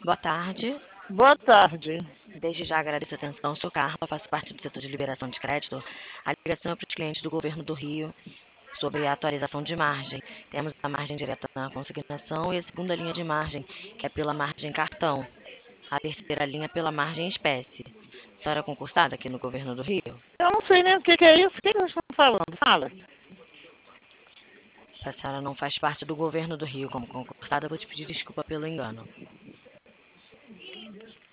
Boa tarde. Boa tarde. Desde já agradeço a atenção. Sou Carla, faço parte do setor de liberação de crédito. A ligação é para os clientes do Governo do Rio sobre a atualização de margem. Temos a margem direta na consignação e a segunda linha de margem, que é pela margem cartão. A terceira linha pela margem espécie. A senhora é concursada aqui no Governo do Rio? Eu não sei nem o que é isso. O que vocês estão falando? Fala. Se a senhora não faz parte do Governo do Rio como concursada, eu vou te pedir desculpa pelo engano.